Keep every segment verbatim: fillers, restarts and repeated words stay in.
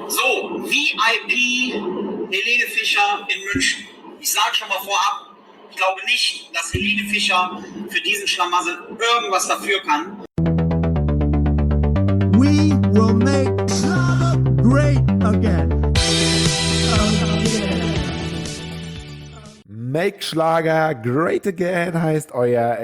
So, V I P Helene Fischer in München. Ich sage schon mal vorab, ich glaube nicht, dass Helene Fischer für diesen Schlamassel irgendwas dafür kann. We will make Schlager great again. Make Schlager Great Again heißt euer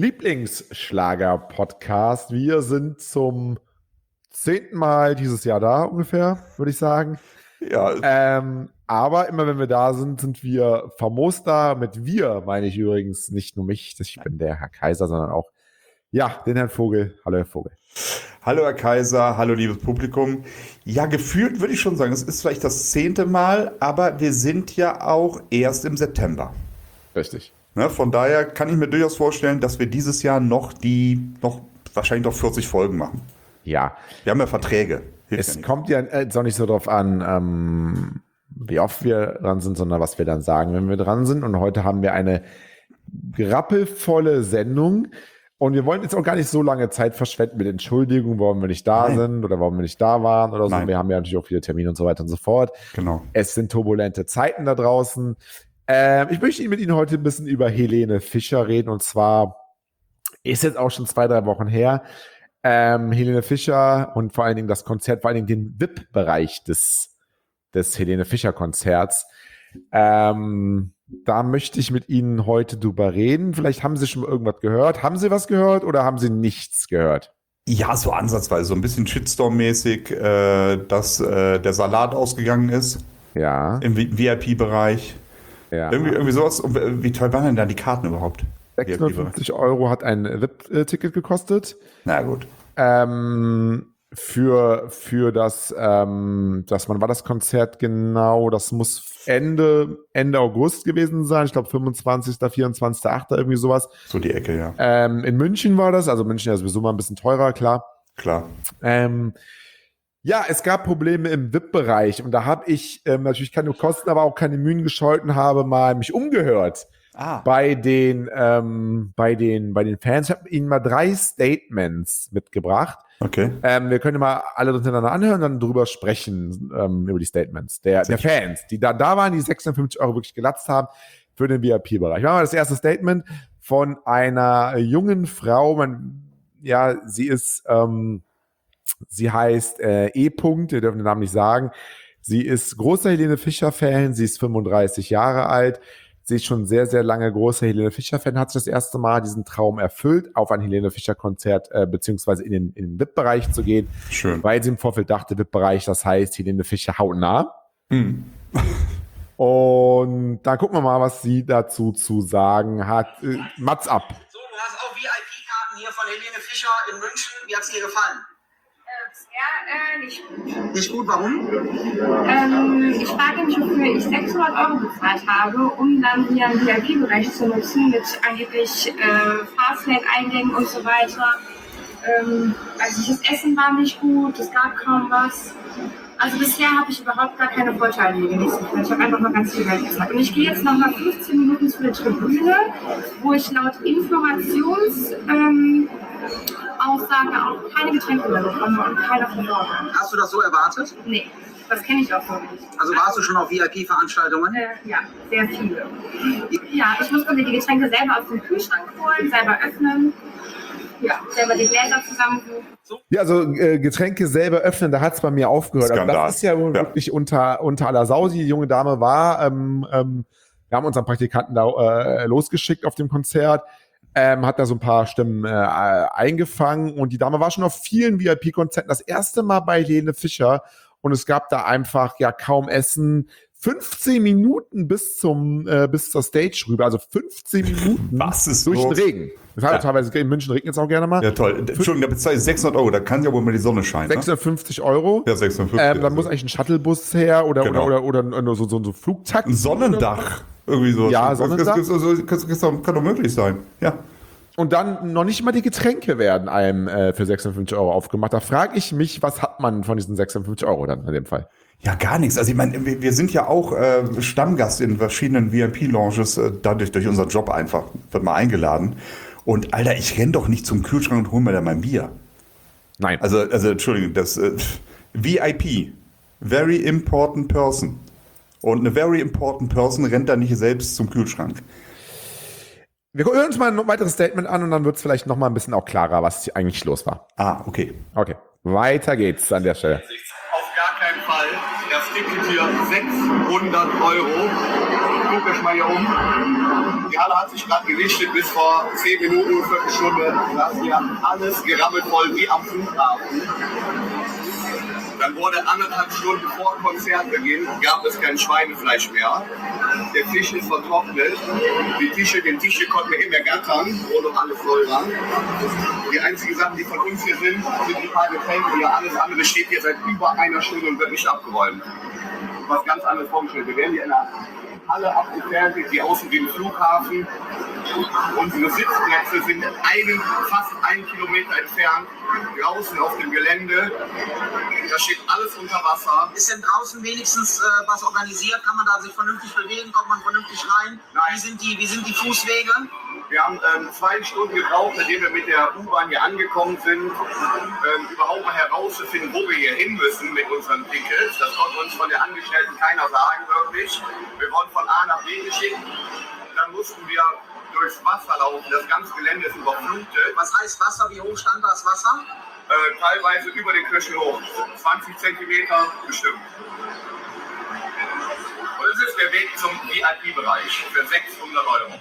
Lieblingsschlager-Podcast. Wir sind zum zehnten Mal dieses Jahr da ungefähr, würde ich sagen. Ja. Ähm, aber immer wenn wir da sind, sind wir famos da. Mit wir meine ich übrigens nicht nur mich, ich bin der Herr Kaiser, sondern auch, ja, den Herrn Vogel. Hallo, Herr Vogel. Hallo, Herr Kaiser. Hallo, liebes Publikum. Ja, gefühlt würde ich schon sagen, es ist vielleicht das zehnte Mal, aber wir sind ja auch erst im September. Richtig. Ne, von daher kann ich mir durchaus vorstellen, dass wir dieses Jahr noch die, noch wahrscheinlich noch vierzig Folgen machen. Ja. Wir haben ja Verträge. Hilft Es ja kommt ja jetzt auch nicht so drauf an, ähm, wie oft wir dran sind, sondern was wir dann sagen, wenn wir dran sind. Und heute haben wir eine rappelvolle Sendung. Und wir wollen jetzt auch gar nicht so lange Zeit verschwenden mit Entschuldigungen, warum wir nicht da Nein. sind oder warum wir nicht da waren oder so. Nein. Wir haben ja natürlich auch viele Termine und so weiter und so fort. Genau. Es sind turbulente Zeiten da draußen. Ähm, ich möchte mit Ihnen heute ein bisschen über Helene Fischer reden. Und zwar ist jetzt auch schon zwei, drei Wochen her. Ähm, Helene Fischer und vor allen Dingen das Konzert, vor allen Dingen den V I P-Bereich des, des Helene Fischer-Konzerts. Ähm, da möchte ich mit Ihnen heute drüber reden. Vielleicht haben Sie schon mal irgendwas gehört. Haben Sie was gehört oder haben Sie nichts gehört? Ja, so ansatzweise, so ein bisschen Shitstorm-mäßig, äh, dass äh, der Salat ausgegangen ist Ja. im V I P-Bereich. ja. Irgendwie, irgendwie sowas. Und wie teuer waren denn da die Karten überhaupt? sechshundertfünfzig Euro hat ein V I P-Ticket gekostet. Na gut. Ähm, für, für das, ähm, das, wann war das Konzert genau? Das muss Ende, Ende August gewesen sein. Ich glaube fünfundzwanzigsten, vierundzwanzigsten achten irgendwie sowas. So die Ecke, ja. Ähm, in München war das, also München ist sowieso mal ein bisschen teurer, klar. Klar. Ähm, ja, es gab Probleme im V I P-Bereich und da habe ich ähm, natürlich keine Kosten, aber auch keine Mühen gescheut und habe mal mich umgehört. Ah. Bei den, ähm, bei den, bei den Fans. Ich habe Ihnen mal drei Statements mitgebracht. Okay. Ähm, wir können mal alle hintereinander anhören und dann drüber sprechen, ähm, über die Statements der, der Fans, die da, da waren, die sechshundertfünfzig Euro wirklich gelatzt haben für den V I P-Bereich. Machen wir das erste Statement von einer jungen Frau. Man, ja, sie ist, ähm, sie heißt äh, E. -Punkt, wir dürfen den Namen nicht sagen. Sie ist großer Helene Fischer-Fan, sie ist fünfunddreißig Jahre alt. Sie ist schon sehr, sehr lange großer Helene Fischer-Fan, hat sich das erste Mal diesen Traum erfüllt, auf ein Helene Fischer-Konzert äh, beziehungsweise in den, in den V I P-Bereich zu gehen. Schön. Weil sie im Vorfeld dachte, V I P-Bereich, das heißt Helene Fischer hautnah. Hm. Und dann gucken wir mal, was sie dazu zu sagen hat. Äh, Mats ab. So, du hast auch V I P-Karten hier von Helene Fischer in München. Wie hat es dir gefallen? Ja, äh, nicht gut. Nicht gut, warum? Ähm, ich frage mich, wofür ich sechshundert Euro bezahlt habe, um dann hier einen V I P-Bereich zu nutzen mit angeblich äh, Fastlane-Eingängen und so weiter. Ähm, also das Essen war nicht gut, es gab kaum was. Also bisher habe ich überhaupt gar keine Vorteile genießen können. Ich habe einfach nur ganz viel Geld gezahlt. Und ich gehe jetzt noch mal fünfzehn Minuten zu der Tribüne, wo ich laut Informations... Ähm, Aussage auch keine Getränke mehr bekomme und keine Versorgung. Hast du das so erwartet? Nee, das kenne ich auch so nicht. Also warst du schon auf V I P-Veranstaltungen? Äh, ja, sehr viele. Ja, ich musste mir die Getränke selber aus dem Kühlschrank holen, selber öffnen. Ja, selber die Gläser zusammensuchen. Ja, also äh, Getränke selber öffnen, da hat es bei mir aufgehört. Also Skandal. das ist ja, ja wirklich unter, unter aller Sau. Die junge Dame war, ähm, ähm, wir haben unseren Praktikanten da äh, losgeschickt auf dem Konzert. Ähm, hat da so ein paar Stimmen äh, eingefangen und die Dame war schon auf vielen V I P-Konzerten das erste Mal bei Helene Fischer und es gab da einfach ja kaum Essen. fünfzehn Minuten bis zum äh, bis zur Stage rüber, also fünfzehn Minuten Was ist durch los? den Regen. Das war Ja. teilweise in München regnet es auch gerne mal. Ja, toll. Entschuldigung, da bezahle ich sechshundert Euro. Da kann ja wohl mal die Sonne scheinen. Ne? sechshundertfünfzig Euro. Ja, sechshundertfünfzig. Ähm, dann muss eigentlich ein Shuttlebus her oder, Genau. oder, oder, oder nur so, so, so Flugtaxi. Ein Sonnendach. Irgendwie so. Ja, das, Sonnendach. Das, das, das, das kann doch möglich sein. Ja. Und dann noch nicht mal die Getränke werden einem äh, für sechshundertfünfzig Euro aufgemacht. Da frage ich mich, was hat man von diesen sechshundertfünfzig Euro dann in dem Fall? Ja, gar nichts. Also ich meine, wir, wir sind ja auch äh, Stammgast in verschiedenen V I P-Lounges, äh, dadurch durch unseren Job einfach, wird mal eingeladen. Und Alter, ich renn doch nicht zum Kühlschrank und hol mir da mein Bier. Nein. Also, also Entschuldigung, das äh, V I P, Very important person. Und eine very important person rennt da nicht selbst zum Kühlschrank. Wir hören uns mal ein weiteres Statement an und dann wird es vielleicht noch mal ein bisschen auch klarer, was hier eigentlich los war. Ah, okay. Okay, weiter geht's an der Stelle. Auf gar keinen Fall. Das Ticket hier sechshundert Euro. Guckt euch mal hier um. Die Halle hat sich gerade gerichtet bis vor zehn Minuten, Viertelstunde. Da ist hier alles gerammelt voll wie am Flughafen. Dann wurde anderthalb Stunden vor Konzertbeginn, gab es kein Schweinefleisch mehr. Der Fisch ist vertrocknet. Die Tische, den Tische konnten wir immer gattern, wo noch alles voll war. Die einzigen Sachen, die von uns hier sind, sind die paar Getränke. Hier alles andere steht hier seit über einer Stunde und wird nicht abgeräumt. Was ganz anderes vorgestellt. Wir werden hier in einer Halle abgefertigt, die außen wie ein Flughafen. Unsere Sitzplätze sind einen, fast einen Kilometer entfernt, draußen auf dem Gelände. Da steht alles unter Wasser. Ist denn draußen wenigstens äh, was organisiert? Kann man da sich vernünftig bewegen? Kommt man vernünftig rein? Nein. Wie sind die, wie sind die Fußwege? Wir haben ähm, zwei Stunden gebraucht, nachdem wir mit der U-Bahn hier angekommen sind, ähm, überhaupt mal herauszufinden, wo wir hier hin müssen mit unseren Tickets. Das konnte uns von der Angestellten keiner sagen, wirklich. Wir wurden von A nach B geschickt. Dann mussten wir durchs Wasser laufen. Das ganze Gelände ist überflutet. Was heißt Wasser? Wie hoch stand das Wasser? Äh, teilweise über den Knöchel hoch. zwanzig Zentimeter bestimmt. Und das ist der Weg zum V I P-Bereich für sechshundert Euro.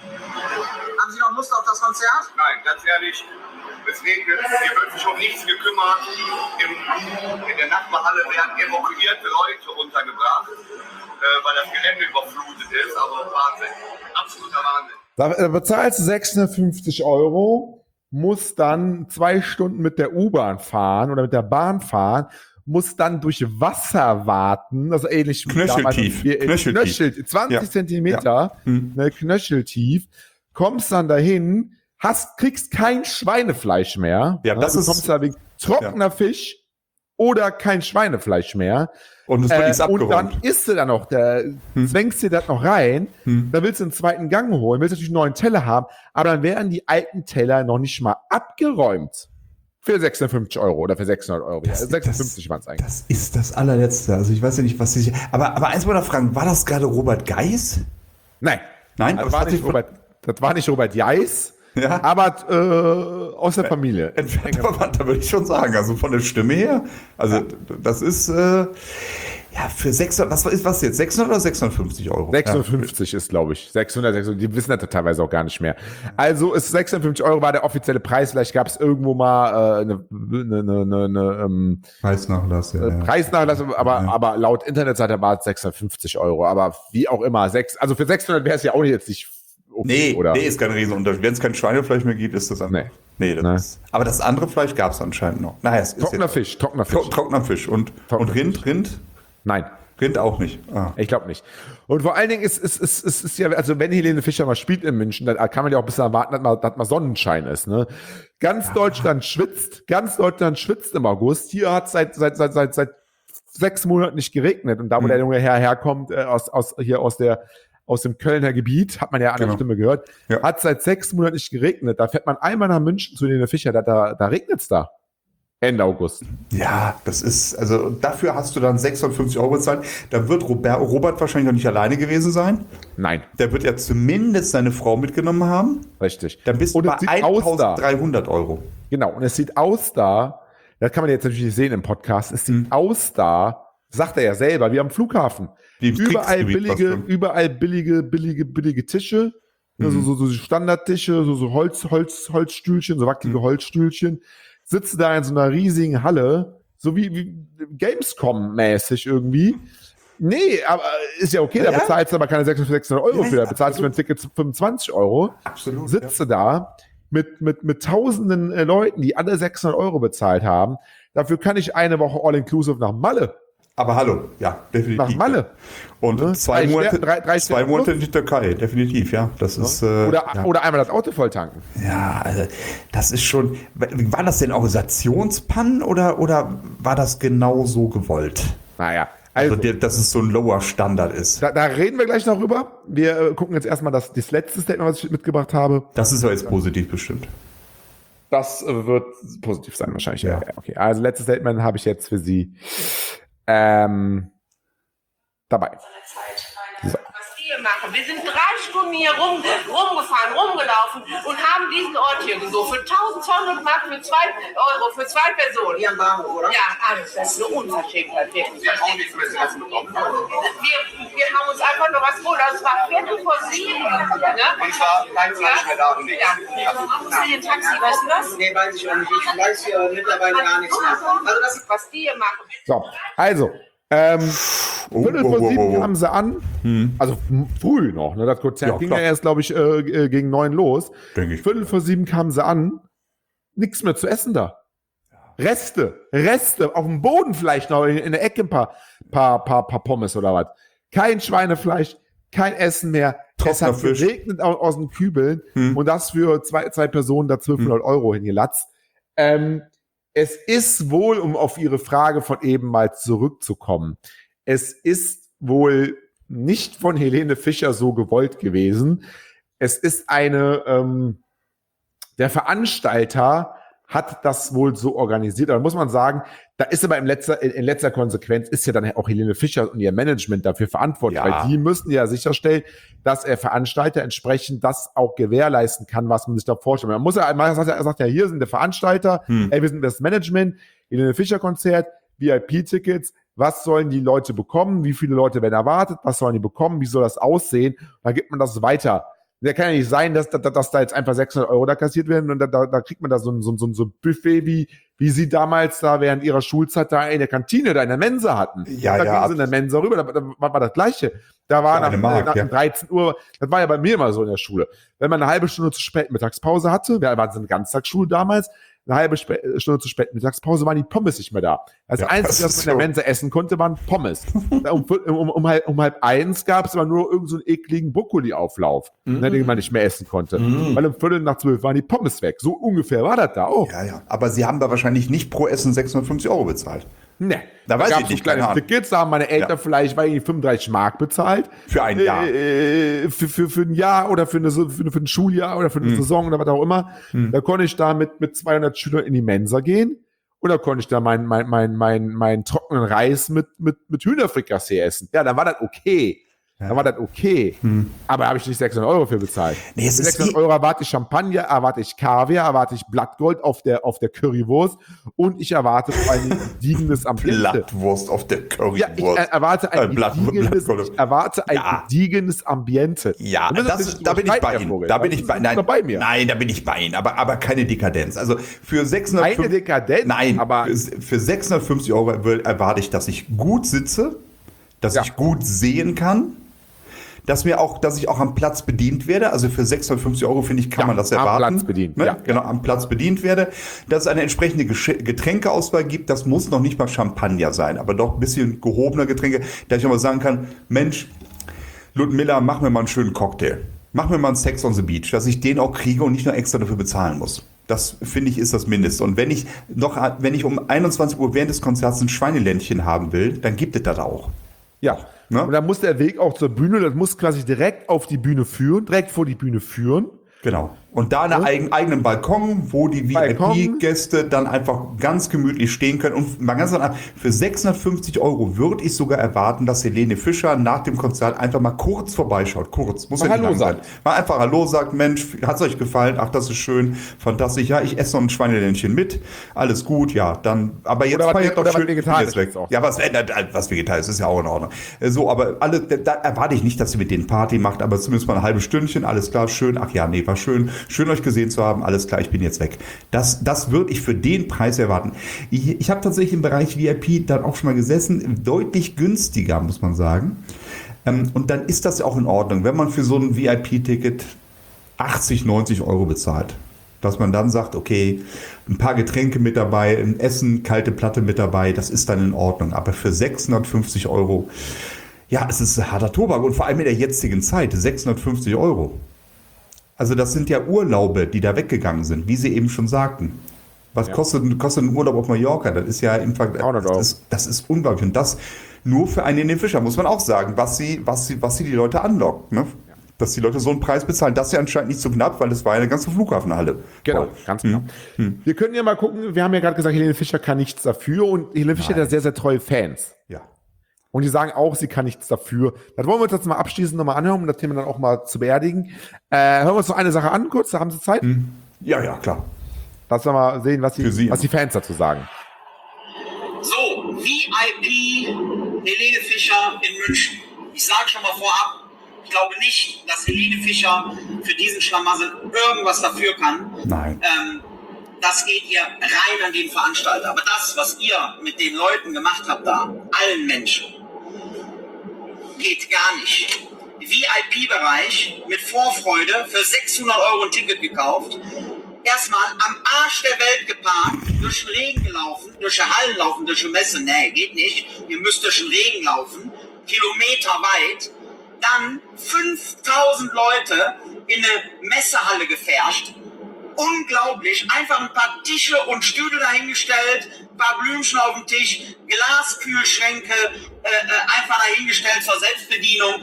Haben Sie noch Lust auf das Konzert? Nein, ganz ehrlich, es regnet, hier wird sich um nichts gekümmert. Im, in der Nachbarhalle werden evakuierte Leute untergebracht, äh, weil das Gelände überflutet ist. Also Wahnsinn, absoluter Wahnsinn. Da bezahlst du sechshundertfünfzig Euro, musst dann zwei Stunden mit der U-Bahn fahren oder mit der Bahn fahren, musst dann durch Wasser warten, also ähnlich wie Knöcheltief. Wie, Knöcheltief. Knöchel, zwanzig Ja. Zentimeter, Ja. Hm. ne, Knöcheltief, kommst dann dahin, hast, kriegst kein Schweinefleisch mehr. Ja, das du ist- kommst da wegen trockener Fisch oder kein Schweinefleisch mehr. Und es wird nichts Äh, und abgeräumt. dann isst du da noch, da zwängst dir das noch rein, Hm. dann willst du einen zweiten Gang holen, willst natürlich einen neuen Teller haben, aber dann werden die alten Teller noch nicht mal abgeräumt. Für sechshundertfünfzig Euro oder für sechshundert Euro. Ja, Das- sechshundertfünfzig waren es eigentlich. Das ist das allerletzte. Also ich weiß ja nicht, was sie. Aber, aber eins wollte ich fragen, war das gerade Robert Geis? Nein. Nein, das was war, hat nicht sich- Robert, das war nicht Robert Geis, Ja. aber äh, aus der Familie. Entfernter Verwandter, würde ich schon sagen. Also von der Stimme her. Also das ist äh, ja für sechshundert. Was ist was jetzt? sechshundert oder sechshundertfünfzig Euro? sechshundertfünfzig ist, glaube ich. sechshundert, sechshundert, die wissen das teilweise auch gar nicht mehr. Also ist sechshundertfünfzig Euro war der offizielle Preis. Vielleicht gab es irgendwo mal äh, eine, eine, eine, eine ähm, Preisnachlass, ja. ja. Preisnachlass, aber, Ja. aber laut Internetseite war es sechshundertfünfzig Euro. Aber wie auch immer, sechs, also für sechshundert wäre es ja auch jetzt nicht okay, Nee, oder? nee, ist kein Riesenunterschied. Wenn es kein Schweinefleisch mehr gibt, ist das einfach. Nee. Nee, das Nee. Ist, aber das andere Fleisch gab es anscheinend noch. Naja, es ist Trockener jetzt, Fisch, trockener Tro Fisch. trockener Fisch. Und, Trockener und Rind, Fisch. Rind? Nein. Rind auch nicht. Ah. Ich glaube nicht. Und vor allen Dingen ist es ist, ist, ist ja, also wenn Helene Fischer mal spielt in München, dann kann man ja auch ein bisschen erwarten, dass mal, dass mal Sonnenschein ist. Ne? Ganz Deutschland schwitzt, ganz Deutschland schwitzt im August. Hier hat seit seit seit seit seit sechs Monaten nicht geregnet. Und da, wo Mhm. der junge Herr herkommt, äh, aus aus hier aus der aus dem Kölner Gebiet, hat man ja an der Genau. Stimme gehört, Ja. hat seit sechs Monaten nicht geregnet. Da fährt man einmal nach München zu Helene Fischer, da da, da regnet's da. Ende August. Ja, das ist, also dafür hast du dann sechshundertfünfzig Euro bezahlt. Da wird Robert, Robert wahrscheinlich noch nicht alleine gewesen sein. Nein, Der wird ja zumindest seine Frau mitgenommen haben. richtig. Dann bist du Und es bei sieht aus da. eintausenddreihundert Euro. Genau, und es sieht aus da, das kann man jetzt natürlich nicht sehen im Podcast, es sieht Mhm. aus da, sagt er ja selber, wie am Flughafen. Wie im Überall Kriegsgebiet billige, fast schon. überall billige, billige, billige Tische, Mhm. so, so, so Standardtische, so, so Holz, Holz, Holzstühlchen, so wackelige Mhm. Holzstühlchen, sitze da in so einer riesigen Halle, so wie, wie Gamescom-mäßig irgendwie. Nee, aber ist ja okay, da Ja. bezahlst du aber keine sechshundert Euro Ja, für, da ja, bezahlst du für ein absolut. Ticket fünfundzwanzig Euro. Absolut. Sitze da mit, mit, mit tausenden äh, Leuten, die alle sechshundert Euro bezahlt haben. Dafür kann ich eine Woche All-Inclusive nach Malle. Aber hallo, ja, definitiv. Nach Malle. Und Ne? zwei, Drei Monate, Sterne- drei- drei zwei Sterne Monate plus. in die Türkei, definitiv, ja. Das ist. Äh, Oder, ja. oder einmal das Auto voll tanken. Ja, also das ist schon. War das denn Organisationspannen oder, oder war das genau so gewollt? Naja, Also, also, der, dass es so ein lower Standard ist. da, da reden wir gleich noch rüber. Wir äh, gucken jetzt erstmal das, das letzte Statement, was ich mitgebracht habe. Das ist ja jetzt positiv bestimmt. Das äh, wird positiv sein wahrscheinlich. Ja. Ja. Okay, also letztes Statement habe ich jetzt für Sie. Ähm, dabei. So. Was wir machen. Wir sind drei Stunden hier rum, rumgefahren, rumgelaufen und haben diesen Ort hier gesucht. Für eintausendzweihundert Mark für zwei Euro, für zwei Personen. Hier am Bahnhof, oder? Ja, alles. Das ist eine Unverschämtheit. Wirklich. Wir haben auch nichts mehr zu essen bekommen. Wir, wir haben uns einfach noch was geholt. Das war Viertel vor sieben. Ne? Und zwar kein Fleisch mehr da und nichts. Ja. Ist denn ein Taxi, weißt du was? Nee, weiß ich auch nicht. Ich weiß hier mittlerweile gar nichts mehr. Also das ist Was die hier machen. So, also, ähm, Oh, Viertel oh, vor oh, sieben oh, oh. kamen sie an, also f- früh noch, ne? Das Konzert Ja, ging klar. ja erst, glaube ich, äh, äh, gegen neun los. Denke ich. Viertel vor sieben kamen sie an, nichts mehr zu essen da. Reste, Reste, auf dem Boden vielleicht noch, in, in der Ecke ein paar, paar, paar, paar Pommes oder was. Kein Schweinefleisch, kein Essen mehr. Es Trockener hat Fisch. geregnet aus, aus den Kübeln Hm. und das für zwei, zwei Personen da zwölfhundert Euro hingelatzt. Ähm, es ist wohl, um auf Ihre Frage von eben mal zurückzukommen, es ist wohl nicht von Helene Fischer so gewollt gewesen. Es ist eine, ähm, der Veranstalter hat das wohl so organisiert. Da muss man sagen, da ist aber in letzter, in, in letzter Konsequenz ist ja dann auch Helene Fischer und ihr Management dafür verantwortlich, Ja. weil die müssen ja sicherstellen, dass der Veranstalter entsprechend das auch gewährleisten kann, was man sich da vorstellt. Man muss ja, man sagt ja, er sagt ja, hier sind der Veranstalter, Hm. ey, wir sind das Management, Helene Fischer Konzert, V I P-Tickets, was sollen die Leute bekommen, wie viele Leute werden erwartet, was sollen die bekommen, wie soll das aussehen, dann gibt man das weiter. Der kann ja nicht sein, dass, dass, dass da jetzt einfach sechshundert Euro da kassiert werden und da, da, da kriegt man da so ein, so, ein- so ein Buffet, wie, wie sie damals da während ihrer Schulzeit da in der Kantine, da in der Mensa hatten. Ja, da ja, gingen sie in der Mensa rüber, da, da war, war das Gleiche. Da war Ja, nach, eine Mark, nach ja. dreizehn Uhr, das war ja bei mir immer so in der Schule. Wenn man eine halbe Stunde zu spät Mittagspause hatte, wir waren so eine Ganztagsschule damals, eine halbe Sp- Stunde zu spät Mittagspause waren die Pommes nicht mehr da. Das Ja, Einzige, das was ist man in der so. Mensa essen konnte, waren Pommes. um, um, um, halb, um halb eins gab es aber nur irgend so einen ekligen Brokkoli-Auflauf, ne, den man nicht mehr essen konnte. Weil um Viertel nach zwölf waren die Pommes weg. So ungefähr war das da auch. Ja, ja. Aber Sie haben da wahrscheinlich nicht pro Essen sechshundertfünfzig Euro bezahlt. Ne. Da weiß ich gab's so nicht, kleine keine Ahnung. Tickets, da haben meine Eltern Ja. vielleicht weil ich fünfunddreißig Mark bezahlt. Für ein Jahr. Äh, für, für, für ein Jahr oder für, eine, für, eine, für ein Schuljahr oder für eine Hm. Saison oder was auch immer. Da konnte ich da mit, mit zweihundert Schülern in die Mensa gehen. Und da konnte ich da meinen mein, mein, mein, mein trockenen Reis mit, mit, mit Hühnerfrikassee essen. Ja, dann war das okay. Dann war das okay. Aber da habe ich nicht sechshundert Euro für bezahlt. Nee, es Für ist sechshundert eh- Euro erwarte ich Champagner, erwarte ich Kaviar, erwarte ich Blattgold auf der, auf der Currywurst und ich erwarte vor allem ein gediegenes Ambiente. Blattwurst auf der Ja, ich Currywurst. er- erwarte ein Äh, Blatt- gediegenes, Blattgold. ich erwarte ein Ja. gediegenes Ambiente. Ja, Da müssen wir das, nicht da bin ich streiten, bei Herr Ihnen. Vogel. Da bin ich sind bei, Sie nein, bei mir. nein, da bin ich bei Ihnen. Aber, aber keine Dekadenz. Also für sechshundert Keine Dekadenz, Nein, aber- für, für sechshundertfünfzig Euro will- erwarte ich, dass ich gut sitze, dass Ja. ich gut sehen kann, dass mir auch, dass ich auch am Platz bedient werde. Also für sechshundertfünfzig Euro, finde ich, kann Ja, man das am erwarten. Platz bedient, Ne? ja. Genau, am Platz bedient werde. Dass es eine entsprechende Gesch- Getränkeauswahl gibt. Das muss noch nicht mal Champagner sein, aber doch ein bisschen gehobener Getränke, dass ich auch mal sagen kann, Mensch, Ludmilla, mach mir mal einen schönen Cocktail. Mach mir mal einen Sex on the Beach, dass ich den auch kriege und nicht nur extra dafür bezahlen muss. Das, finde ich, ist das Mindeste. Und wenn ich noch, wenn ich um einundzwanzig Uhr während des Konzerts ein Schweineländchen haben will, dann gibt es das auch. Ja. Ne? Und dann muss der Weg auch zur Bühne, das muss quasi direkt auf die Bühne führen, direkt vor die Bühne führen. Genau. Und da einen eigen, eigenen Balkon, wo die V I Balkon. P-Gäste dann einfach ganz gemütlich stehen können. Und mal ganz einfach, für sechshundertfünfzig Euro würde ich sogar erwarten, dass Helene Fischer nach dem Konzert einfach mal kurz vorbeischaut. Kurz. Muss Mal ja nicht Hallo lang sein. sagt. Mal einfach Hallo sagt, Mensch, hat's euch gefallen? Ach, das ist schön, fantastisch. Ja, ich esse noch ein Schweineländchen mit. Alles gut, ja. Dann, aber jetzt Oder was- feiert doch oder was schön. Vegetarisches Jetzt weg. auch. Ja, was, äh, was Vegetarisches ist ja auch in Ordnung. Äh, So, aber alle, da, da erwarte ich nicht, dass sie mit denen Party macht, aber zumindest mal ein halbes Stündchen, alles klar, schön. Ach ja, nee, war schön. Schön euch gesehen zu haben, alles klar, ich bin jetzt weg. Das, das würde ich für den Preis erwarten. Ich, ich habe tatsächlich im Bereich V I P dann auch schon mal gesessen, deutlich günstiger, muss man sagen. Ähm, und dann ist das ja auch in Ordnung, wenn man für so ein V I P-Ticket achtzig, neunzig Euro bezahlt. Dass man dann sagt, okay, ein paar Getränke mit dabei, ein Essen, kalte Platte mit dabei, das ist dann in Ordnung. Aber für sechshundertfünfzig Euro, ja, es ist harter Tobak und vor allem in der jetzigen Zeit, sechshundertfünfzig Euro. Also das sind ja Urlaube, die da weggegangen sind, wie Sie eben schon sagten. Was Ja. kostet, kostet ein Urlaub auf Mallorca? Das ist ja im Vergleich, dreihundert Euro. das ist, das ist unglaublich. Und das nur für einen in den Fischer, muss man auch sagen, was sie, was sie, was sie die Leute anlockt. Ne? Dass die Leute so einen Preis bezahlen, das ist ja anscheinend nicht so knapp, weil es war ja eine ganze Flughafenhalle. Genau, Voll. ganz genau. Wir können ja mal gucken, wir haben ja gerade gesagt, Helene Fischer kann nichts dafür und Helene Fischer hat ja sehr, sehr treue Fans. Ja. Und die sagen auch, sie kann nichts dafür. Das wollen wir uns jetzt mal abschließend nochmal anhören, um das Thema dann auch mal zu beerdigen. Äh, hören wir uns noch eine Sache an, kurz, da haben Sie Zeit? Hm. Ja, ja, klar. Lass uns mal sehen, was die, Sie, was die Fans dazu sagen. So, V I P Helene Fischer in München. Ich sage schon mal vorab, ich glaube nicht, dass Helene Fischer für diesen Schlamassel irgendwas dafür kann. Nein. Ähm, das geht ihr rein an den Veranstalter. Aber das, was ihr mit den Leuten gemacht habt da, allen Menschen, geht gar nicht. V I P-Bereich mit Vorfreude für sechshundert Euro ein Ticket gekauft. Erstmal am Arsch der Welt geparkt, durch den Regen gelaufen, durch die Hallen laufen, durch die Messe. Nee, geht nicht. Ihr müsst durch den Regen laufen, Kilometer weit. Dann fünftausend Leute in eine Messehalle gefärscht. Unglaublich. Einfach ein paar Tische und Stühle dahingestellt, ein paar Blümchen auf dem Tisch, Glaskühlschränke äh, äh, einfach dahingestellt zur Selbstbedienung.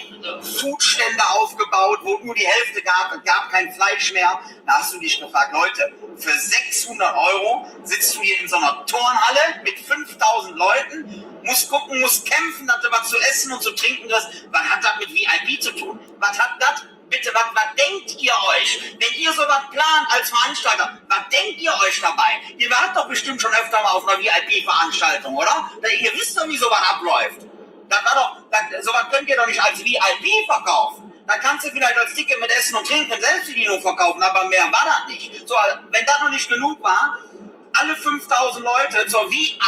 Foodstände aufgebaut, wo nur die Hälfte gab, es gab kein Fleisch mehr. Da hast du dich gefragt, Leute, für sechshundert Euro sitzt du hier in so einer Turnhalle mit fünftausend Leuten, musst gucken, musst kämpfen, dass du was zu essen und zu trinken hast. Was hat das mit V I P zu tun? Was hat das? Bitte, was, was denkt ihr euch? Wenn ihr sowas plant als Veranstalter, was denkt ihr euch dabei? Ihr wart doch bestimmt schon öfter mal auf einer V I P-Veranstaltung, oder? Ihr wisst doch, wie sowas abläuft. Das war doch, das, sowas könnt ihr doch nicht als V I P verkaufen. Dann kannst du vielleicht als Ticket mit Essen und Trinken und Selbstbedienung verkaufen, aber mehr war das nicht. So, wenn das noch nicht genug war, alle fünftausend Leute zur V I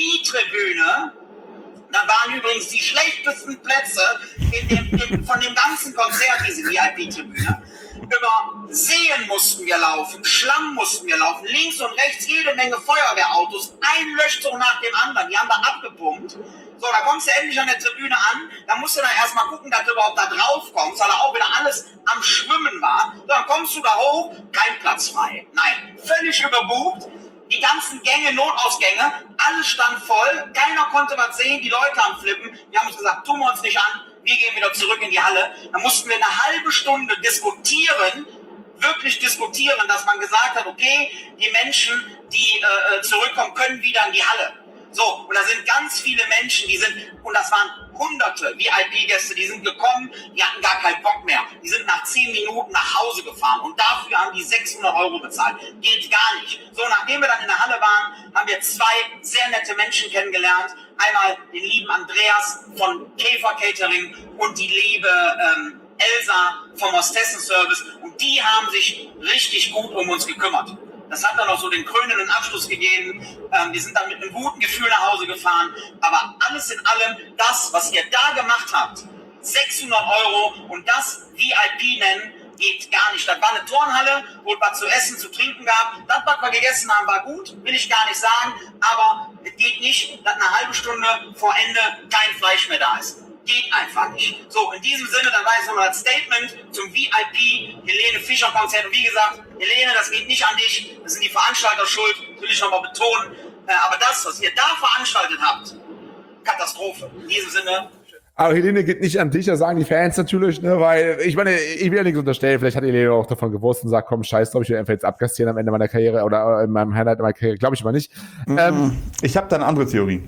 P-Tribüne, dann waren übrigens die schlechtesten Plätze in dem, in, von dem ganzen Konzert, diese V I P-Tribüne. Über Seen mussten wir laufen, Schlamm mussten wir laufen, links und rechts jede Menge Feuerwehrautos, ein Löschzug nach dem anderen, die haben da abgepumpt. So, da kommst du endlich an der Tribüne an, da musst du dann erstmal gucken, dass du überhaupt da drauf kommst, weil da auch wieder alles am Schwimmen war. So, dann kommst du da hoch, kein Platz frei. Nein, völlig überbucht. Die ganzen Gänge, Notausgänge, alles stand voll, keiner konnte was sehen, die Leute am Flippen. Die haben uns gesagt, tun wir uns nicht an, wir gehen wieder zurück in die Halle. Dann mussten wir eine halbe Stunde diskutieren, wirklich diskutieren, dass man gesagt hat, okay, die Menschen, die äh, zurückkommen, können wieder in die Halle. So, und da sind ganz viele Menschen, die sind, und das waren hunderte V I P-Gäste, die sind gekommen, die hatten gar keinen Bock mehr. Die sind nach zehn Minuten nach Hause gefahren und dafür haben die sechshundert Euro bezahlt. Geht gar nicht. So, nachdem wir dann in der Halle waren, haben wir zwei sehr nette Menschen kennengelernt. Einmal den lieben Andreas von Käfer Catering und die liebe ähm, Elsa vom Hostessen-Service. Und die haben sich richtig gut um uns gekümmert. Das hat dann noch so den krönenden Abschluss gegeben. Ähm, wir sind dann mit einem guten Gefühl nach Hause gefahren. Aber alles in allem, das, was ihr da gemacht habt, sechshundert Euro und das V I P nennen, geht gar nicht. Das war eine Turnhalle, wo es was zu essen, zu trinken gab. Das, was wir gegessen haben, war gut, will ich gar nicht sagen. Aber es geht nicht, dass eine halbe Stunde vor Ende kein Fleisch mehr da ist. Geht einfach nicht. So, in diesem Sinne, dann war jetzt nochmal ein Statement zum V I P Helene Fischer Konzert. Und wie gesagt, Helene, das geht nicht an dich. Das sind die Veranstalter schuld, will ich nochmal betonen. Äh, aber das, was ihr da veranstaltet habt, Katastrophe. In diesem Sinne. Aber Helene geht nicht an dich, das sagen die Fans natürlich, ne, weil, ich meine, ich will ja nichts unterstellen, vielleicht hat Helene auch davon gewusst und sagt, komm, scheiß drauf, ich will einfach jetzt abkassieren am Ende meiner Karriere oder in meinem Highlight meiner Karriere, glaube ich mal nicht. Mhm. Ähm, ich habe da eine andere Theorie.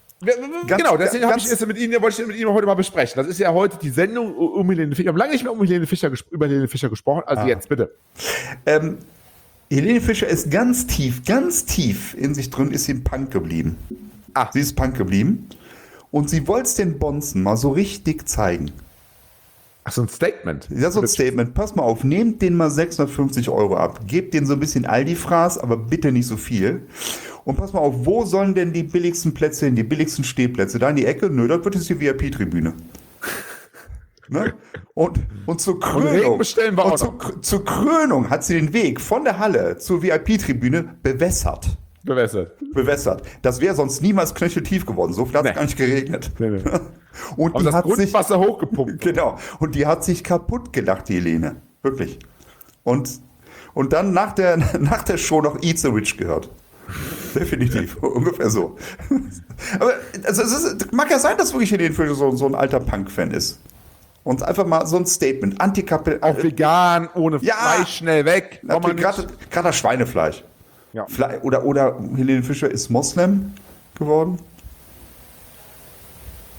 Ganz, genau, deswegen habe ich es mit Ihnen, wollte ich mit Ihnen heute mal besprechen. Das ist ja heute die Sendung um Helene Fischer. Wir haben lange nicht mehr um Helene Fischer über Helene Fischer gesprochen, also ah. jetzt bitte. Ähm, Helene Fischer ist ganz tief, ganz tief in sich drin, ist sie ein Punk geblieben. Ah. Sie ist Punk geblieben. Und sie wollte es den Bonzen mal so richtig zeigen. Ach, so ein Statement. Ja, so ein Statement. Pass mal auf, nehmt den mal sechshundertfünfzig Euro ab. Gebt den so ein bisschen Aldi-Fraß, aber bitte nicht so viel. Und pass mal auf, wo sollen denn die billigsten Plätze hin, die billigsten Stehplätze? Da in die Ecke? Nö, das wird jetzt die V I P-Tribüne. Ne? Und, und zur Krönung, und und zu, zur Krönung hat sie den Weg von der Halle zur V I P-Tribüne bewässert. Bewässert. Bewässert. Das wäre sonst niemals knöcheltief geworden. So viel hat es nee. gar nicht geregnet. Nee, nee. Und aber die das hat Grundwasser sich hochgepumpt. Genau. Und die hat sich kaputt gelacht, die Helene. Wirklich. Und, und dann nach der, nach der Show noch Eat the Witch gehört. Definitiv. Ungefähr so. Aber also es ist, mag ja sein, dass wirklich Helene Fischer so, so ein alter Punk-Fan ist. Und einfach mal so ein Statement. Antikapel. Auch vegan, ohne ja, Fleisch, schnell weg. Gerade das Schweinefleisch. Ja. Oder, oder Helene Fischer ist Moslem geworden.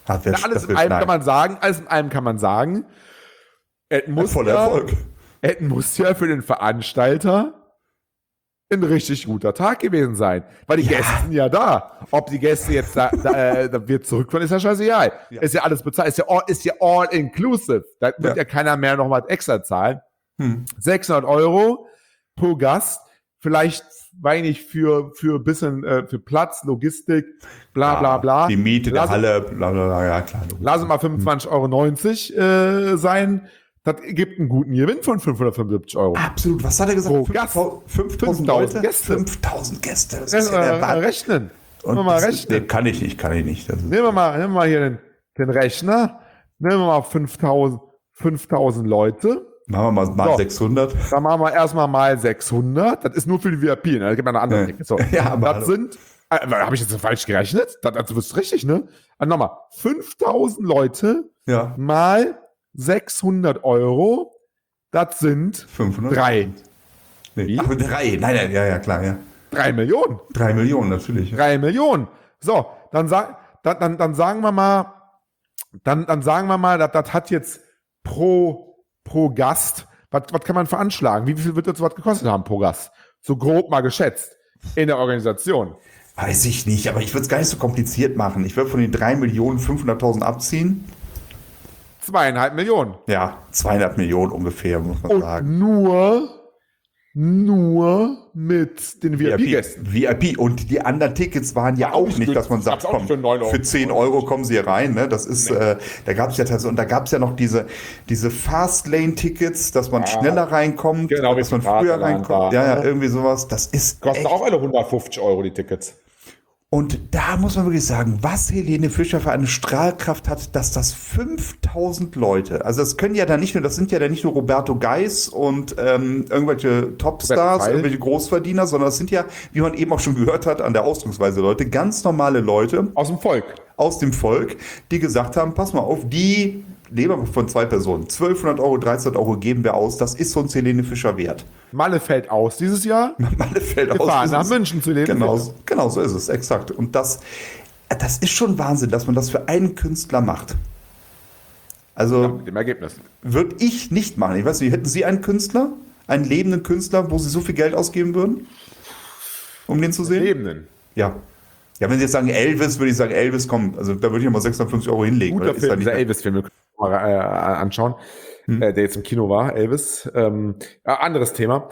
Hat wer- Na, alles das in wird allem schneiden. kann man sagen, alles in allem kann man sagen, es muss, Voller ja, Erfolg. es muss ja für den Veranstalter ein richtig guter Tag gewesen sein. Weil die Ja. Gäste sind ja da. Ob die Gäste jetzt da, da, äh, da wird zurückfahren, ist ja scheißegal. Ja. Ist ja alles bezahlt, ist ja all, ist ja all inclusive. Da wird Ja. ja keiner mehr noch was extra zahlen. Hm. sechshundert Euro pro Gast. Vielleicht, weiß ich nicht, für, für ein bisschen, äh, für Platz, Logistik, bla, bla, bla. Die Miete der Lass- Halle, bla, bla, bla, ja klar. Lass es mal fünfundzwanzig Euro neunzig äh, sein. Das gibt einen guten Gewinn von fünfhundertfünfundsiebzig Euro. Absolut. Was hat er gesagt? Pro Gast. fünftausend fünftausend Leute? Gäste. fünftausend Gäste. Das Ja, ist ja der äh, Wahnsinn. rechnen. Und Nehmen wir mal das ist- rechnen. nee, kann ich nicht, kann ich nicht. Das ist, Nehmen wir mal, nehmen wir mal hier den, den Rechner. Nehmen wir mal fünftausend, fünftausend Leute. machen wir mal, mal So. sechshundert. Dann machen wir erstmal mal sechshundert. Das ist nur für die V I P. Ne? Da gibt es eine andere Ja. Ecke. So. Ja, aber das hallo. sind, äh, habe ich jetzt falsch gerechnet? Das, das ist richtig, ne? Also nochmal, fünftausend Leute Ja, mal sechshundert Euro. Das sind fünfhundert. drei. Nee. Wie? Ach, drei. Nein, nein, ja, ja, klar, ja. Drei Millionen. Drei Millionen, natürlich. Ja. Drei Millionen. So, dann, sag, dann, dann, dann sagen wir mal, dann, dann sagen wir mal, das, das hat jetzt pro, pro Gast, was, was kann man veranschlagen? Wie viel wird das was gekostet haben pro Gast? So grob mal geschätzt in der Organisation. Weiß ich nicht, aber ich würde es gar nicht so kompliziert machen. Ich würde von den drei Millionen fünfhunderttausend abziehen. Zweieinhalb Millionen. Ja, zweihundert Millionen ungefähr, muss man Und sagen. nur, nur mit den V I P-Gästen. V I P. Und die anderen Tickets waren ja Auch auch nicht nicht, für- dass man sagt, gab's auch komm, nicht für neun Euro. für zehn Euro kommen sie hier rein. Ne? Das ist, äh, da gab es ja tatsächlich, und da gab es ja noch diese, diese Fastlane-Tickets, dass man Ja. schneller reinkommt, Genau, dass man wie Fahrrad früher reinkommt. da, Ja, ja, ne? irgendwie sowas. Das ist Kosten echt. auch alle hundertfünfzig Euro die Tickets. Und da muss man wirklich sagen, was Helene Fischer für eine Strahlkraft hat, dass das fünftausend Leute, also das können ja dann nicht nur, das sind ja dann nicht nur Roberto Geis und ähm, irgendwelche Topstars, Weil- irgendwelche Großverdiener, sondern das sind ja, wie man eben auch schon gehört hat an der Ausdrucksweise Leute, ganz normale Leute Aus dem Volk. aus dem Volk, die gesagt haben, pass mal auf, die, nehmen wir von zwei Personen, zwölfhundert Euro, dreizehnhundert Euro geben wir aus, das ist uns Helene Fischer wert. Malle fällt aus dieses Jahr. Malle fällt Wir aus. fahren Das nach ist- München zu Helene Genau, Fischer. genau so ist es, exakt. Und das, das ist schon Wahnsinn, dass man das für einen Künstler macht. Also Mit dem Ergebnis. würde ich nicht machen. Ich weiß nicht, hätten Sie einen Künstler, einen lebenden Künstler, wo Sie so viel Geld ausgeben würden, um den zu sehen? Lebenden. Ja. Ja, wenn Sie jetzt sagen Elvis, würde ich sagen Elvis, komm, also da würde ich mal sechshundertfünfzig Euro hinlegen. Guter weil ist Film, ja nicht dieser Elvis-Film, wir können uns mal äh, anschauen, Hm. äh, der jetzt im Kino war, Elvis. Ähm, äh, anderes Thema.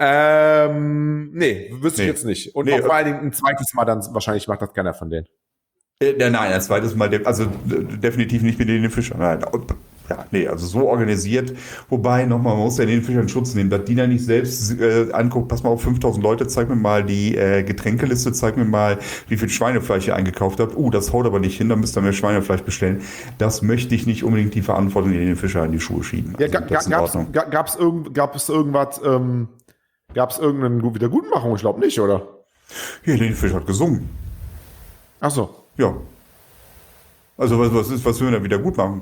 Ähm, nee, wüsste ich Nee. jetzt nicht. Und Nee, auch vor äh, allen Dingen ein zweites Mal dann, wahrscheinlich macht das keiner von denen. Äh, nein, ein zweites Mal, de- also d- definitiv nicht mit Helene Fischer. Nein, und, ja, nee, also so organisiert. Wobei, nochmal, man muss ja Helene Fischer in Schutz nehmen, dass die da nicht selbst äh, anguckt, pass mal auf, fünftausend Leute, zeig mir mal die äh, Getränkeliste, zeig mir mal, wie viel Schweinefleisch ihr eingekauft habt. Uh, das haut aber nicht hin, da müsst ihr mehr Schweinefleisch bestellen. Das möchte ich nicht unbedingt die Verantwortung Helene Fischer in die Schuhe schieben. Ja, Also, ga, das ga, ist in gab's, Ordnung. ga, gab's, irgend, gab's irgendwas, ähm, gab's irgendeine Gu- Wiedergutmachung? Ich glaube nicht, oder? Ja, Helene Fischer hat gesungen. Ach so. Ja. Also was, was ist, was will man da wieder gut machen?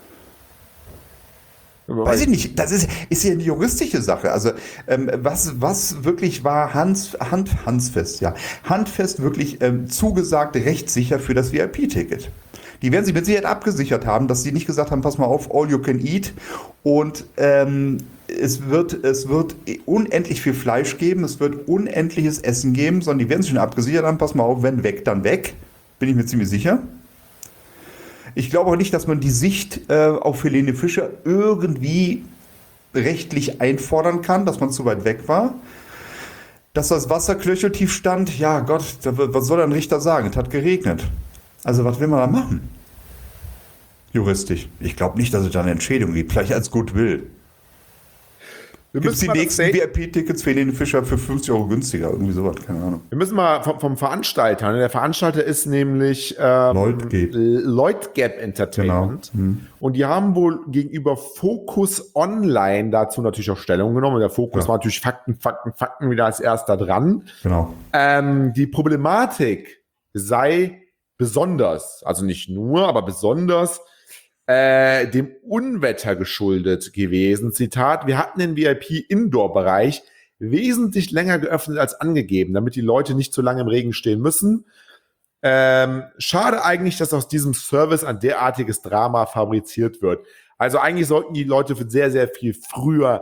Weiß ich nicht, das ist, ist ja eine juristische Sache. Also ähm, was, was wirklich war Hans, Hand, handfest, ja, handfest wirklich ähm, zugesagt, rechtssicher für das V I P-Ticket. Die werden sich mit Sicherheit abgesichert haben, dass sie nicht gesagt haben, pass mal auf, all you can eat und ähm, es wird, es wird unendlich viel Fleisch geben, es wird unendliches Essen geben, sondern die werden sich schon abgesichert haben, pass mal auf, wenn weg, dann weg. Bin ich mir ziemlich sicher. Ich glaube auch nicht, dass man die Sicht äh, auf Helene Fischer irgendwie rechtlich einfordern kann, dass man zu weit weg war. Dass das Wasser knöcheltief stand, ja Gott, da, was soll ein Richter sagen? Es hat geregnet. Also was will man da machen? Juristisch. Ich glaube nicht, dass es da eine Entschädigung gibt. Vielleicht als Goodwill. Wir Gibt es die mal das nächsten State- V I P-Tickets für Helene Fischer für fünfzig Euro günstiger? Irgendwie sowas, keine Ahnung. Wir müssen mal vom, vom Veranstalter, ne? Der Veranstalter ist nämlich ähm, Lloyd-Gap. Lloyd-Gap Entertainment. Genau. Mhm. Und die haben wohl gegenüber Focus Online dazu natürlich auch Stellung genommen. Und der Fokus Ja. war natürlich Fakten, Fakten, Fakten wieder als erster dran. Genau. Ähm, die Problematik sei besonders, also nicht nur, aber besonders äh, dem Unwetter geschuldet gewesen. Zitat, wir hatten den V I P-Indoor-Bereich wesentlich länger geöffnet als angegeben, damit die Leute nicht so lange im Regen stehen müssen. Ähm, schade eigentlich, dass aus diesem Service ein derartiges Drama fabriziert wird. Also eigentlich sollten die Leute für sehr, sehr viel früher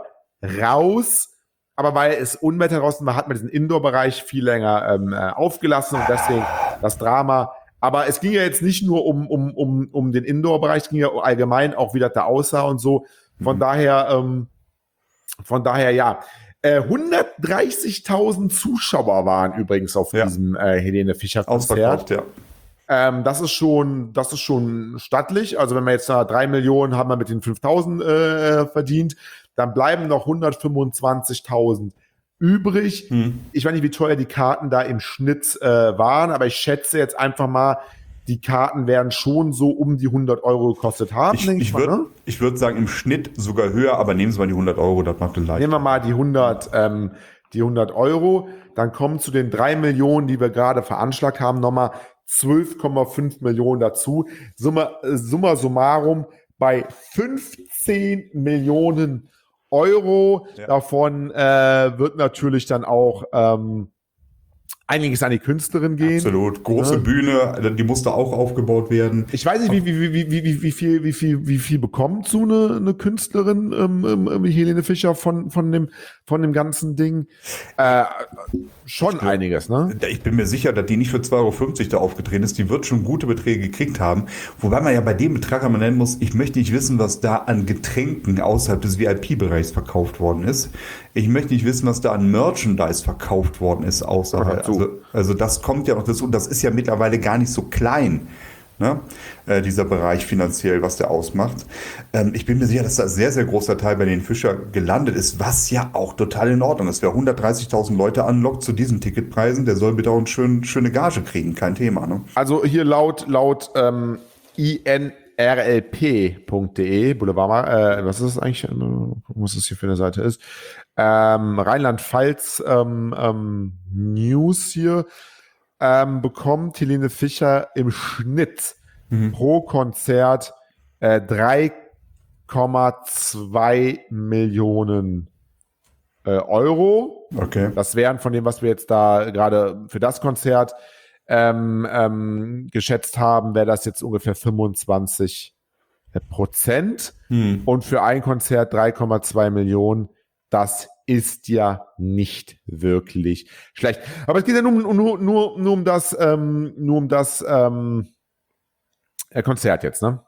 raus, aber weil es Unwetter draußen war, hat man diesen Indoor-Bereich viel länger ähm, äh, aufgelassen und deswegen das Drama. Aber es ging ja jetzt nicht nur um, um, um, um den Indoor-Bereich, es ging ja allgemein auch, wie das da aussah und so. Von mhm. daher, ähm, von daher, ja. Äh, hundertdreißigtausend Zuschauer waren übrigens auf ja. diesem äh, Helene Fischer-Konzert. Ja. Ähm, das ist schon, das ist schon stattlich. Also wenn wir jetzt da drei Millionen haben wir mit den fünftausend äh, verdient, dann bleiben noch hundertfünfundzwanzigtausend übrig. Hm. Ich weiß nicht, wie teuer die Karten da im Schnitt äh, waren, aber ich schätze jetzt einfach mal, die Karten werden schon so um die hundert Euro gekostet haben. Ich, ich würde ne? würd sagen, im Schnitt sogar höher, aber nehmen Sie mal die hundert Euro, das macht leicht. Nehmen wir mal die hundert, ähm, die hundert Euro, dann kommen zu den drei Millionen, die wir gerade veranschlagt haben, nochmal zwölf Komma fünf Millionen dazu. Summa, äh, summa summarum bei fünfzehn Millionen Euro. Ja. Davon äh, wird natürlich dann auch ähm, einiges an die Künstlerin gehen. Absolut. Große ja. Bühne, die musste auch aufgebaut werden. Ich weiß nicht, wie, wie, wie, wie, wie, wie viel, wie viel, wie viel bekommt so eine, eine Künstlerin, ähm, ähm, Helene Fischer von, von dem, von dem ganzen Ding? Äh, schon ich einiges, ne? Ich bin mir sicher, dass die nicht für zwei Euro fünfzig da aufgetreten ist. Die wird schon gute Beträge gekriegt haben. Wobei man ja bei dem Betrag einmal nennen muss, ich möchte nicht wissen, was da an Getränken außerhalb des V I P-Bereichs verkauft worden ist. Ich möchte nicht wissen, was da an Merchandise verkauft worden ist außerhalb. Also, also das kommt ja noch dazu. Und das ist ja mittlerweile gar nicht so klein, ne? Äh, dieser Bereich finanziell, was der ausmacht. Ähm, ich bin mir sicher, dass da ein sehr, sehr großer Teil bei den Fischer gelandet ist, was ja auch total in Ordnung ist. Wer hundertdreißigtausend Leute anlockt zu diesen Ticketpreisen, der soll bitte auch eine schön, schöne Gage kriegen, kein Thema. Ne? Also hier laut, laut ähm, I N R L P Punkt D E, Boulevard, äh, was ist das eigentlich, äh, was das hier für eine Seite ist, ähm, Rheinland-Pfalz ähm, ähm, News hier, ähm, bekommt Helene Fischer im Schnitt mhm. pro Konzert äh, drei Komma zwei Millionen äh, Euro. Okay. Das wären von dem, was wir jetzt da gerade für das Konzert ähm, ähm, geschätzt haben, wäre das jetzt ungefähr fünfundzwanzig Prozent. Mhm. Und für ein Konzert drei Komma zwei Millionen. Das ist ja nicht wirklich schlecht. Aber es geht ja nur, nur, nur, nur um das, ähm, nur um das ähm, Konzert jetzt, ne?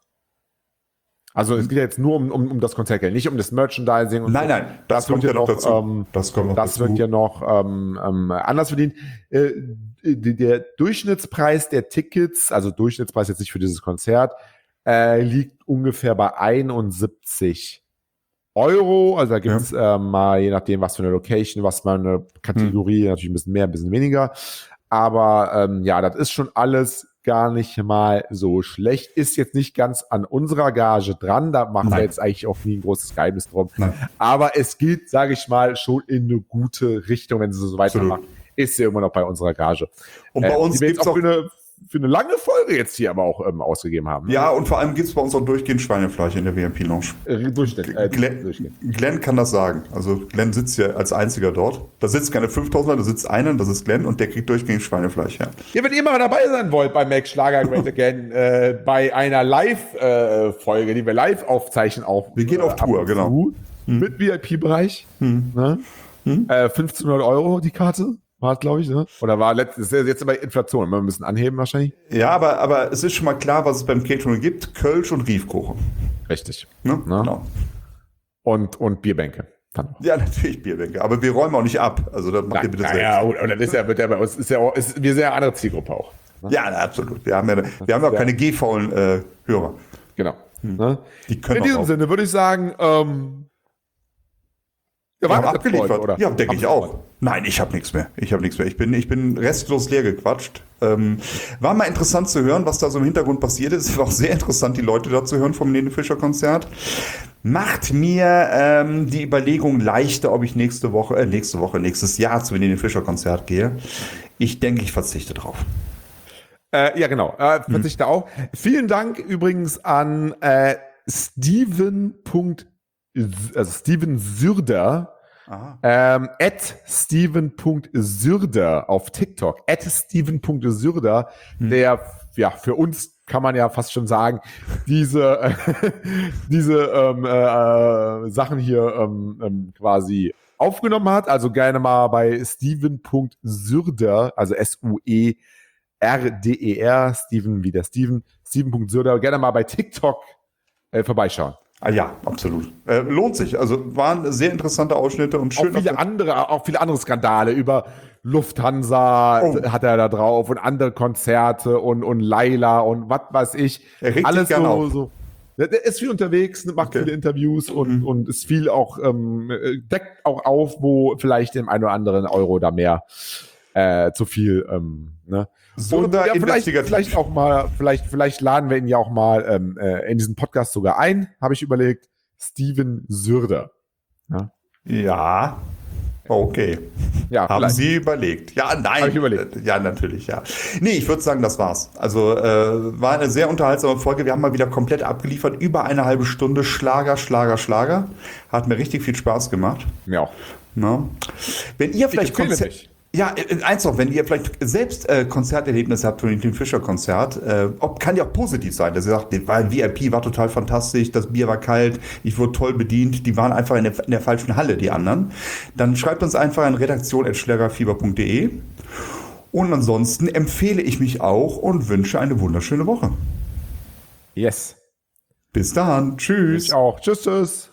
Also es geht ja jetzt nur um, um, um das Konzert, nicht um das Merchandising. Und nein, so. nein, das, das kommt ja noch dazu. Ähm, das kommt noch das dazu. wird ja noch ähm, ähm, anders verdient. Äh, der Durchschnittspreis der Tickets, also Durchschnittspreis jetzt nicht für dieses Konzert, äh, liegt ungefähr bei einundsiebzig Euro. Also da gibt es ja. äh, mal, je nachdem, was für eine Location, was für eine Kategorie, hm. natürlich ein bisschen mehr, ein bisschen weniger. Aber ähm, ja, das ist schon alles gar nicht mal so schlecht. Ist jetzt nicht ganz an unserer Gage dran. Da machen wir jetzt eigentlich auch nie ein großes Geheimnis drum. Nein. Aber es geht, sage ich mal, schon in eine gute Richtung, wenn sie so weitermachen. Ist sie immer noch bei unserer Gage. Und bei äh, uns gibt es auch für eine, für eine lange Folge jetzt hier aber auch ähm, ausgegeben haben. Ja, und vor allem gibt es bei uns auch durchgehend Schweinefleisch in der W M P-Lounge. Äh, durchgehend, äh, Glenn, durchgehend. Glenn kann das sagen. Also Glenn sitzt ja als einziger dort. Da sitzt keine fünftausender, da sitzt einer, das ist Glenn und der kriegt durchgehend Schweinefleisch. Ja, ja, wenn ihr mal dabei sein wollt bei Max Schlager Great Again, äh, bei einer Live-Folge, äh, die wir live aufzeichnen, auch. Wir gehen auf äh, Tour, genau. Hm. Mit V I P-Bereich. Hm. Ne? Hm. Äh, fünfzehnhundert Euro die Karte. War es, glaube ich, ne? Oder war letztes, jetzt bei Inflation, wir müssen anheben wahrscheinlich. Ja, aber, aber es ist schon mal klar, was es beim Catering gibt. Kölsch und Riefkuchen. Richtig. Ne? Ne? Genau. Und, und Bierbänke. Dann ja, natürlich Bierbänke. Aber wir räumen auch nicht ab. Also das macht ihr bitte selbst. Ja, und das ist ja, wird ja bei uns, ist ja auch, ist, wir sind ja eine andere Zielgruppe auch. Ne? Ja, absolut. Wir haben ja, wir haben ja auch keine G-faulen äh, Hörer. Genau. Hm. Ne? Die können In diesem Sinne würde ich sagen, ähm, ja, war abgeliefert, oder? Ja, denke ich auch. Nein, ich habe nichts mehr. Ich habe nichts mehr. Ich bin, ich bin restlos leer gequatscht. Ähm, war mal interessant zu hören, was da so im Hintergrund passiert ist. Es war auch sehr interessant, die Leute da zu hören vom Helene Fischer Konzert. Macht mir ähm, die Überlegung leichter, ob ich nächste Woche, äh, nächste Woche, nächstes Jahr zum Helene Fischer Konzert gehe. Ich denke, ich verzichte drauf. Äh, ja, genau. Äh, verzichte hm. auch. Vielen Dank übrigens an äh, Steven. Also Steven Sürder Ähm, at steven.sürder auf TikTok. At steven.sürder, hm. der, ja, für uns kann man ja fast schon sagen, diese, äh, diese ähm, äh, Sachen hier ähm, ähm, quasi aufgenommen hat. Also gerne mal bei steven.sürder, also S U E R D E R, Steven wie der Steven, Steven.sürder, gerne mal bei TikTok äh, vorbeischauen. Ah, ja, absolut. Äh, lohnt sich. Also waren sehr interessante Ausschnitte und schön. Auch viele andere, auch viele andere Skandale über Lufthansa oh. hat er da drauf und andere Konzerte und, und Laila und was weiß ich. Er regt alles sich so, auf. so. Der ist viel unterwegs, macht okay. viele Interviews und, mhm. und ist viel auch, ähm, deckt auch auf, wo vielleicht dem einen oder anderen Euro da mehr äh, zu viel, ähm, ne? So und, da ja, vielleicht, vielleicht auch mal, vielleicht, vielleicht laden wir ihn ja auch mal ähm, äh, in diesen Podcast sogar ein, habe ich überlegt. Steven Sürder. Ja. ja. Okay. Ja, haben vielleicht. Sie überlegt? Ja, nein. Habe ich überlegt. Ja, natürlich, ja. Nee, ich würde sagen, das war's. Also äh, war eine sehr unterhaltsame Folge. Wir haben mal wieder komplett abgeliefert. Über eine halbe Stunde Schlager, Schlager, Schlager. Hat mir richtig viel Spaß gemacht. Mir auch. Na? Wenn ihr vielleicht Konzert... Ja, eins noch, wenn ihr vielleicht selbst äh, Konzerterlebnisse habt von dem Fischer-Konzert, äh, ob, kann ja auch positiv sein, dass ihr sagt, weil V I P war total fantastisch, das Bier war kalt, ich wurde toll bedient, die waren einfach in der, in der falschen Halle, die anderen. Dann schreibt uns einfach an redaktion at schlagerfieber punkt de und ansonsten empfehle ich mich auch und wünsche eine wunderschöne Woche. Yes. Bis dann. Tschüss. Ich auch. Tschüss, tschüss.